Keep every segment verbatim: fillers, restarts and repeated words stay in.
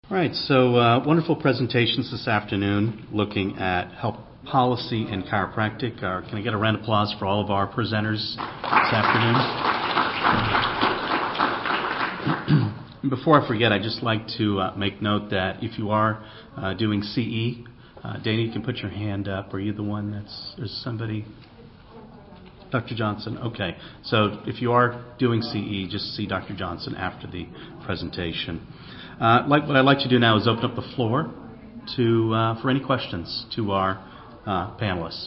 All right, so uh, wonderful presentations this afternoon looking at health policy and chiropractic. Uh, can I get a round of applause for all of our presenters this afternoon? Before I forget, I'd just like to uh, make note that if you are uh, doing C E, uh, Dana, you can put your hand up. Are you the one that's, there's somebody? Doctor Johnson, okay. So if you are doing C E, just see Doctor Johnson after the presentation. Uh, like what I'd like to do now is open up the floor to uh, for any questions to our uh, panelists.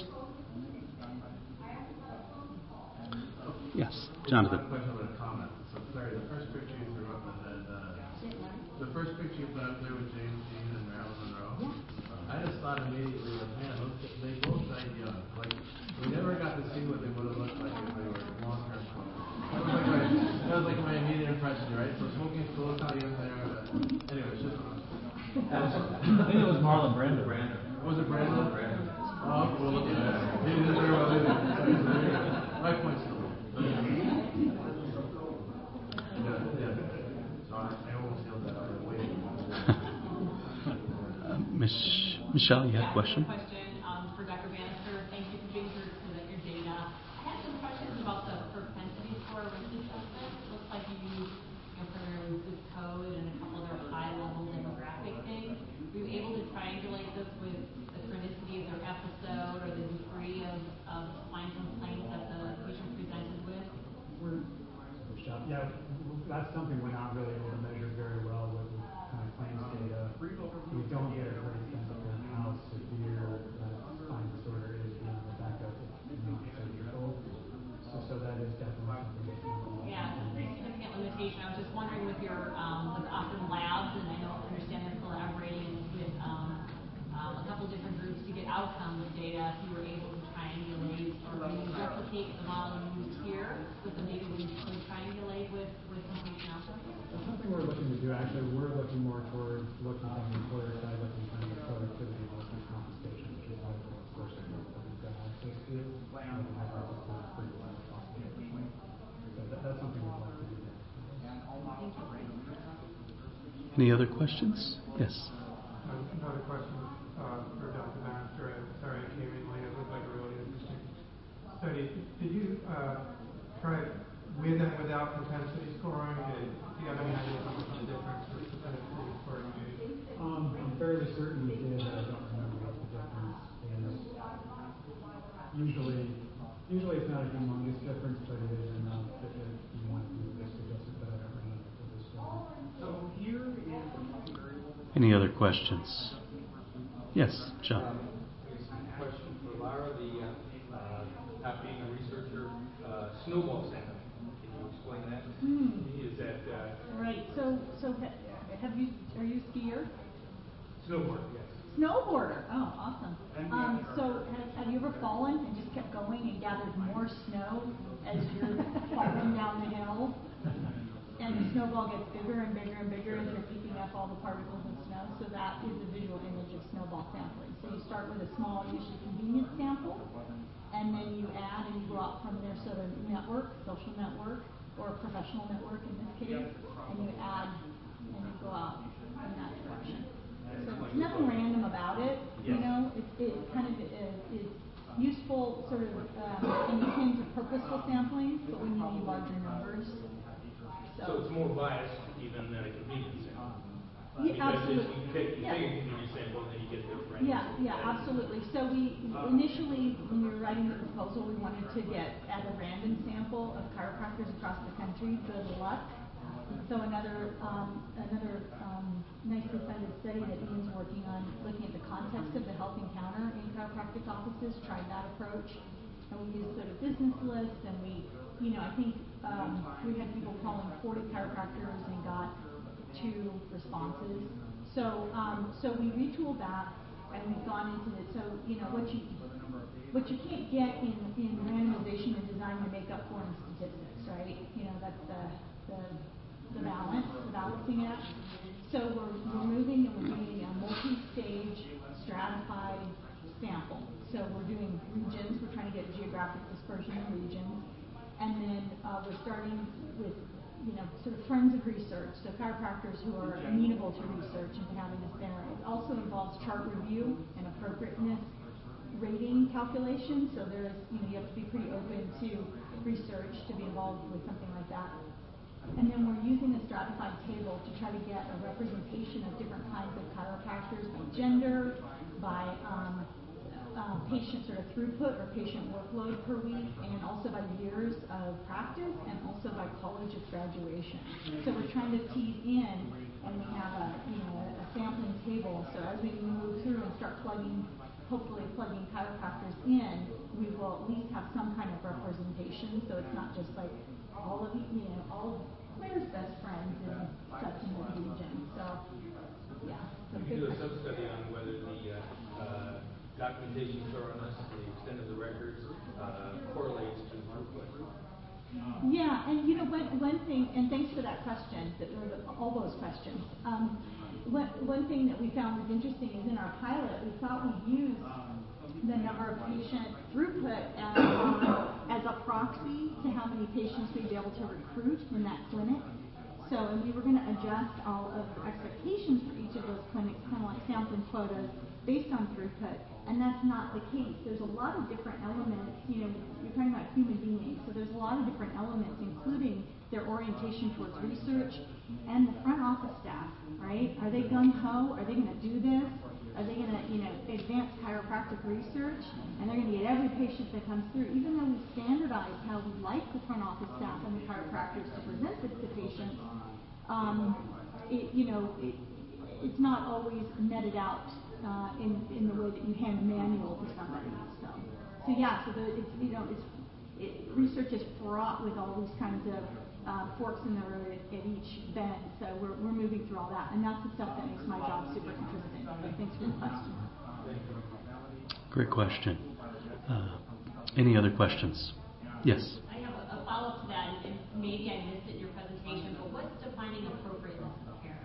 Yes, Jonathan. I have a question with a comment. So sorry, the first picture you threw up and then uh, the first picture you put up there with James Dean and Marilyn Monroe. I just thought immediately, like, man, those, they both died young. Like, we never got to see what they would have looked like if they were long-term smokers. That was like my, that was like my immediate impression, right? So smoking's cool, how young they are. But anyway, it's just. I think it was Marlon Brando. Brando. Was it Brando? Brando. Oh, we'll look at that. He didn't very well either. My point's still. Yeah, yeah. So I, I almost feel that I way. uh, Miss Michelle, you had a question? I have a question um, for Doctor Bannister. Thank you for being here to present your data. I had some questions about the propensity score risk assessment. It looks like you use, you know, for zip code and a couple other high-level demographic things. Were you able to triangulate this with the chronicity of their episode or the degree of, of spine complaints that the patient presented with? We're, yeah, that's something we're not really able to measure very well with kind of claims data. We don't get a very sense of how severe that spine disorder is beyond the fact that it's not surgical. So, so that is definitely something. Yeah, it's a pretty significant limitation. I was just wondering with your um, with Optum Labs, and I know understand they're collaborating with um, um, a couple different groups to get outcomes data. If you were able to triangulate or maybe replicate the model you used here with the data we could triangulate with with some patient outcomes. That's something we're looking to do. Actually, we're looking more towards looking on the employer side, looking kind of productivity versus compensation, which is like the source of that we've got access to. And we have access to it pretty well. So that, that's something we'd like to do. Any other questions? Yes. Another question uh, for Doctor Bannister. Sorry I came in late. It looked like a really interesting study. Did you uh, try it with and without propensity scoring? Did, do you have any idea how much the difference was propensity scoring made? Um, I'm fairly certain we did, but I don't remember what the difference is. Usually, usually it's not a humongous difference, but it is enough that it, you want to do risk adjusted, but I don't remember for this one. So here is Any other questions? Yes, John. Um, question for Lara. The uh, not being a researcher, uh, snowball sampling. Can you explain that? Hmm. Is that uh, Right. So, so ha- have you? Are you a skier? snowboard? Yes. Snowboarder. Oh, awesome. Um, so, have, have you ever fallen and just kept going and gathered more snow as you're falling down the hill? And the snowball gets bigger and bigger and bigger as you're picking up all the particles of snow. So that is a visual image of snowball sampling. So you start with a small, usually convenient sample, and then you add and you go out from there, sort of network, social network, or professional network in this case, and you add and you go out in that direction. So there's nothing random about it, you know. It, it kind of is, is useful, sort of um, in terms of purposeful sampling, but when you need larger numbers. So, So it's more biased even than a convenience sample. Yeah, because absolutely. you take, you Yeah. take a convenience sample and then you get the random. Yeah, yeah, absolutely. So we initially, when we were writing the proposal, we wanted to get at a random sample of chiropractors across the country for the luck. So another um, another um, nicely funded study that Ian's working on, looking at the context of the health encounter in chiropractic offices, tried that approach, and we used sort of business lists, and we, you know, I think um, we had people calling forty chiropractors and got two responses. So um, so we retooled that, and we've gone into it. So you know what you what you can't get in, in randomization and design, you make up for in statistics, right? You know that's the the, the balance, the balancing act. So we're, we're moving and we're doing a multi-stage stratified sample. So we're doing regions. We're trying to get geographic dispersion in regions, and then uh, we're starting with you know, sort of friends of research, so chiropractors who are amenable to research and to having this there. It also involves chart review and appropriateness rating calculation, so there's, you know, you have to be pretty open to research to be involved with something like that. And then we're using a stratified table to try to get a representation of different kinds of chiropractors by gender, by um, uh, patient sort of throughput or patient workload per week, and also by years of practice, and also by college of graduation. So we're trying to tease in, and we have a, you know, a sampling table. So as we move through and start plugging, hopefully plugging chiropractors in, we will at least have some kind of representation. So it's not just like all of you, you know, all of Claire's best friends in such and such region. So, yeah. So you can do a sub-study on whether the uh, uh, documentation thoroughness, the extent of the records, uh, correlates to throughput. Yeah, and you know, one, one thing, and thanks for that question, that, or the, all those questions. Um, one, one thing that we found was interesting is in our pilot, we thought we'd use the number of patient throughput as, um, as a proxy to how many patients we'd be able to recruit in that clinic. So, and we were going to adjust all of the expectations for each of those clinics, kind of like sampling quotas based on throughput. And that's not the case. There's a lot of different elements. You know, you're talking about human beings, so there's a lot of different elements, including their orientation towards research and the front office staff, right? Are they gung-ho? Are they going to do this? Are they going to, you know, advance chiropractic research? And they're going to get every patient that comes through, even though we standardized how we like the front office staff and the chiropractors to present this to patients. Um, it, you know, it, it's not always netted out uh, in in the way that you hand a manual to somebody. So, so yeah, so the, it's, you know, it's it, research is fraught with all these kinds of uh, forks in the road at, at each bend. So we're we're moving through all that, and that's the stuff that makes my job super interesting. So thanks for the question. Great question. Uh, any other questions? Yes. I have a, a follow-up to that, and maybe I missed it in your presentation, but what's defining appropriateness of care?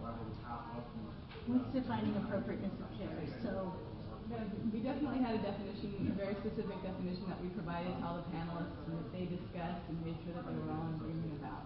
What's defining appropriateness of care? So, we definitely had a definition, a very specific definition that we provided to all the panelists and that they discussed and made sure that they were all in agreement about.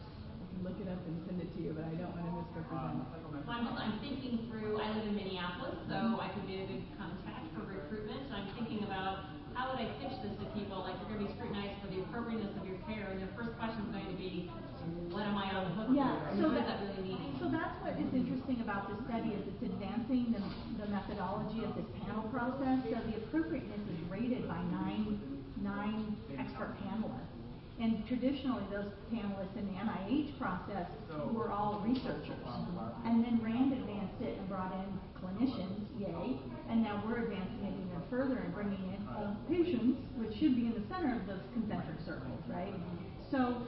I can look it up and send it to you, but I don't want to misrepresent it. Well, I'm, just, I'm thinking through, I live in Minneapolis, so I could be a good contact for recruitment. So I'm thinking about how would I pitch this to people? Like, you're going to be scrutinized for the appropriateness of your care, and their first question is going to be, what am I on the hook yeah, for? so what that, does that really mean? So that's what is interesting about this study is it's advancing the, the methodology of this panel process. So the appropriateness is rated by nine nine expert panelists. And traditionally, those panelists in the N I H process were all researchers. And then RAND advanced it and brought in clinicians, yay. And now we're advancing it even further and bringing in all patients, which should be in the center of those concentric circles, right? So,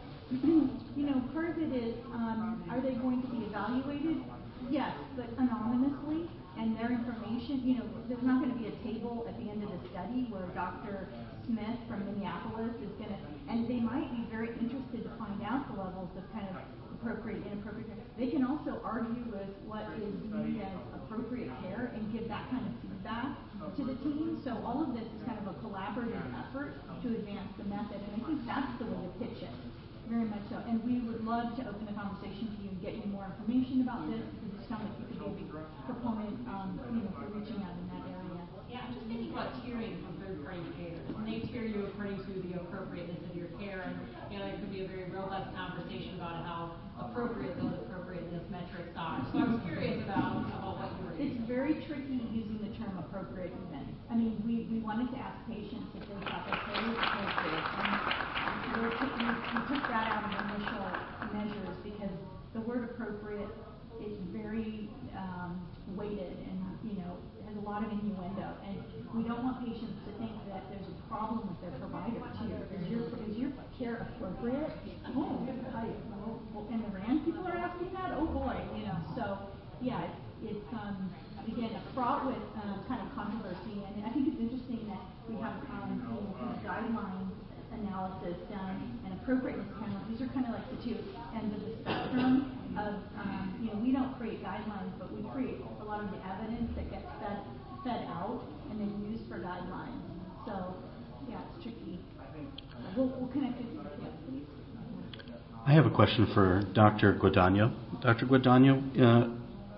you know, part of it is, um, are they going to be evaluated? Yes, but anonymously. And their information, you know, there's not going to be a table at the end of the study where Doctor Smith from Minneapolis is going to, and they might be very interested to find out the levels of kind of appropriate, inappropriate care. They can also argue with what is viewed as appropriate care and give that kind of feedback to the team. So all of this is kind of a collaborative effort to advance the method, and I think that's the way to pitch it, very much so. And we would love to open the conversation to you and get you more information about this, because it sounds like you could be a big proponent, um, you know, for reaching out in that area. Yeah, I'm just thinking about tiering from third-party payers. And they tier you according to the appropriateness of your care, and you know, there could be a very robust conversation about how appropriate those appropriateness metrics are. So I was curious about, about what you were doing. It's very tricky using the term appropriate even. I mean, we, we wanted to ask patients if they thought their care was appropriate, and we, we, we took that out of initial measures because the word appropriate is very um, weighted and, you know, has a lot of innuendo, and we don't want patients to think that there's a problem with their provider too. Is your is your care appropriate? Oh, I, well, and the RAND people are asking that. Oh boy, you know. So yeah, it's, it's um, again fraught with um, kind of controversy, and I think it's interesting that we have um, you know, kind of guidelines analysis done and appropriateness panel. These are kind of like the two ends of the spectrum of, um, you know, we don't create guidelines, but we create a lot of the evidence that gets fed, fed out and then used for guidelines. So, yeah, it's tricky. We'll, we'll connect with you, yeah, please. I have a question for Doctor Guadagno. Doctor Guadagno, uh,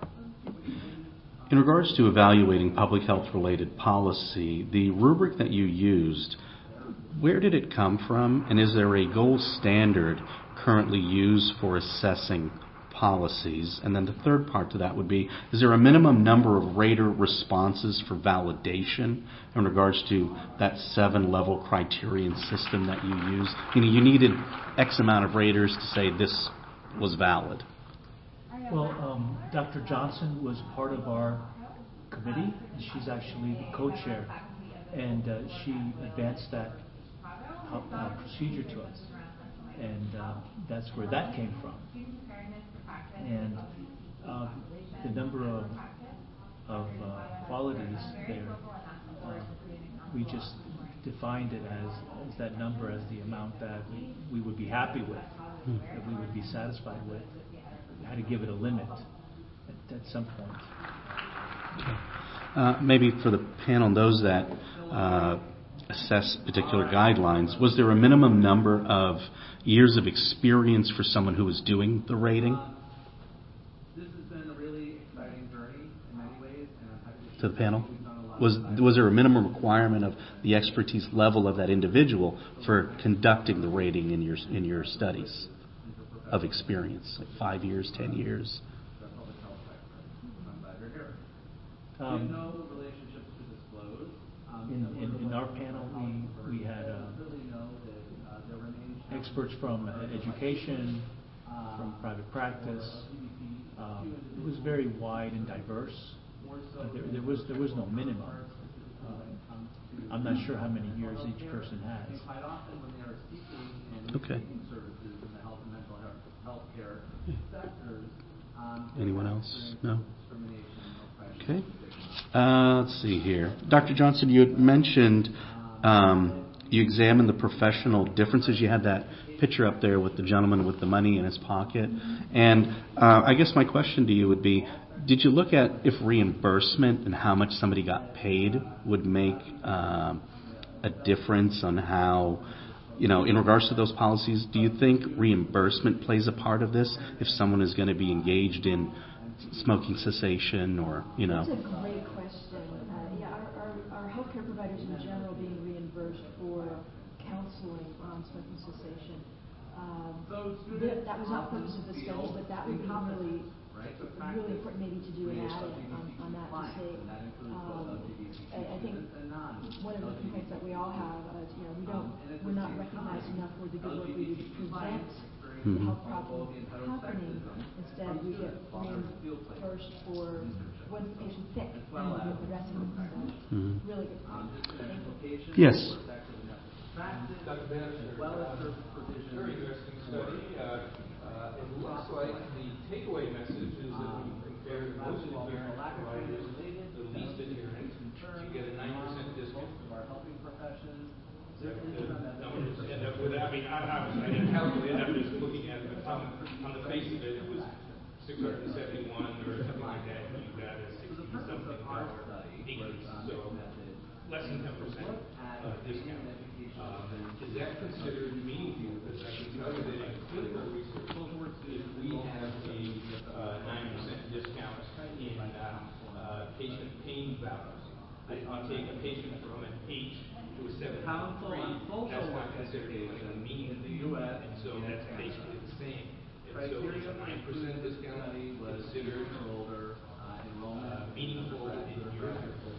in regards to evaluating public health-related policy, the rubric that you used, where did it come from, and is there a gold standard currently used for assessing policies? And then the third part to that would be, is there a minimum number of rater responses for validation in regards to that seven-level criterion system that you use? You know, you needed X amount of raters to say this was valid. Well, um, Doctor Johnson was part of our committee. She's actually the co-chair, and uh, she advanced that uh, procedure to us, and uh, that's where that came from. And um, the number of of uh, qualities there, uh, we just defined it as, as that number as the amount that we, we would be happy with, hmm. that we would be satisfied with. We had to give it a limit at, at some point. Okay. Uh, maybe for the panel, those that uh, assess particular guidelines, was there a minimum number of years of experience for someone who was doing the rating? This has been a really exciting journey in many ways. And to the panel? Was was there a minimum requirement of the expertise level of that individual for conducting the rating in your in your studies of experience, like five years, ten years? Um, no relationships to disclose. Um, in, in, in our panel, we we had uh, experts from education, from private practice. Um, it was very wide and diverse. Uh, there, there was there was no minimum. Uh, I'm not sure how many years each person has. Okay. Anyone else? No. Okay. Uh, let's see here. Doctor Johnson, you had mentioned um, you examined the professional differences. You had that picture up there with the gentleman with the money in his pocket. And uh, I guess my question to you would be, did you look at if reimbursement and how much somebody got paid would make um, a difference on how, you know, in regards to those policies, do you think reimbursement plays a part of this if someone is going to be engaged in smoking cessation or, you know? That's a great question. Uh, yeah, our, our, our healthcare providers in general being reimbursed for counseling on smoking cessation. Um, th- that was not the purpose of the study, but that would be really, really important maybe to do an audit on, on that to say, um, I, I think one of the complaints that we all have is, you know, we don't, we're not recognized enough for the good work we do to prevent the health problem happening. Instead, we get reimbursed for when the patient's sick and we get the rest of them. So, mm-hmm. really good point. Yes. Doctor Bannister, very interesting study. Uh, uh, it looks like the takeaway message is that when you compare most adherent providers, the least adherent, you get a nine percent discount. That, uh, numbers end up with, I mean, I, obviously I didn't calculate it, I'm just looking at it, but on, on the face of it, it was six hundred seventy-one or something like that, and you got a sixty something dollar increase, so less than ten percent uh, discount. Uh, is that considered meaningful? Because I can tell you that in clinical research, if we have a uh, nine percent discount in uh, uh, patient pain values, if you take a patient from an eight to a seven point three, that's not considered clinically meaningful, and so that's basically the same. And so is a nine percent discount considered uh, meaningful in your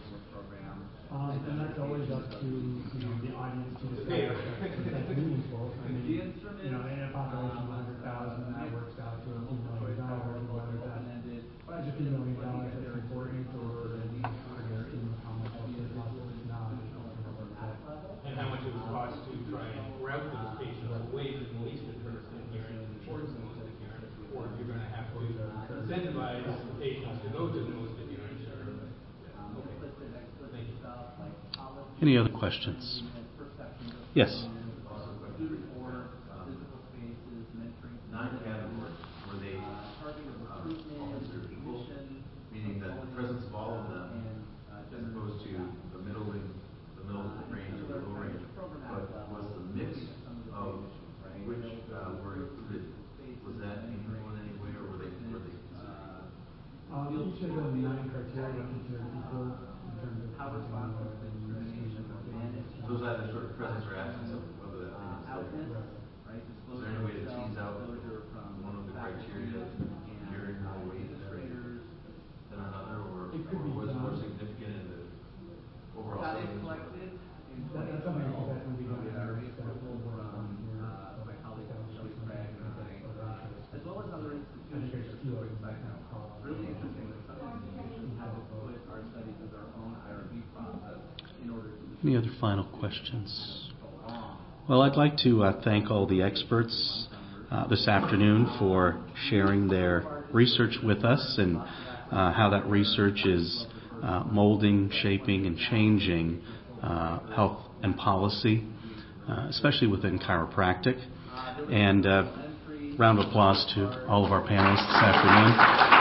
Um, and that's always up to, you know, the audience to decide if that's meaningful. I mean, you know, in a population of one hundred thousand, that works out to a few million dollars, whether that's a few million dollars that's important or in how much of it is not. and how much it would cost to try and route those patients away from the least adherent towards the most adherent, or if you're going to have to incentivize patients to go to the most adherent. Any other questions? Yes. Non-categories, were they uh, officers equal, meaning that the presence of all of them, as opposed to the middle and the middle range or the low range, but was the mix of which uh, were included Uh, each of the nine criteria are considered equal in terms of how responsible the administration of managed. So is that the sort of presence or absence of, of the outness, right? Is there any way to tease out one of the criteria carrying more weight than another, or, or was it more significant in the overall savings? That, that's something that definitely be done in our staff will work on here. Uh, my colleague Shelly Craig as well as other institutions are doing that kind of call. Really interesting that some of these have put our studies as our own I R B process in order to. Any other final questions? Well, I'd like to uh, thank all the experts uh, this afternoon for sharing their research with us and uh, how that research is uh, molding, shaping, and changing uh, health and policy, uh, especially within chiropractic. And uh, round of applause to all of our panelists this afternoon.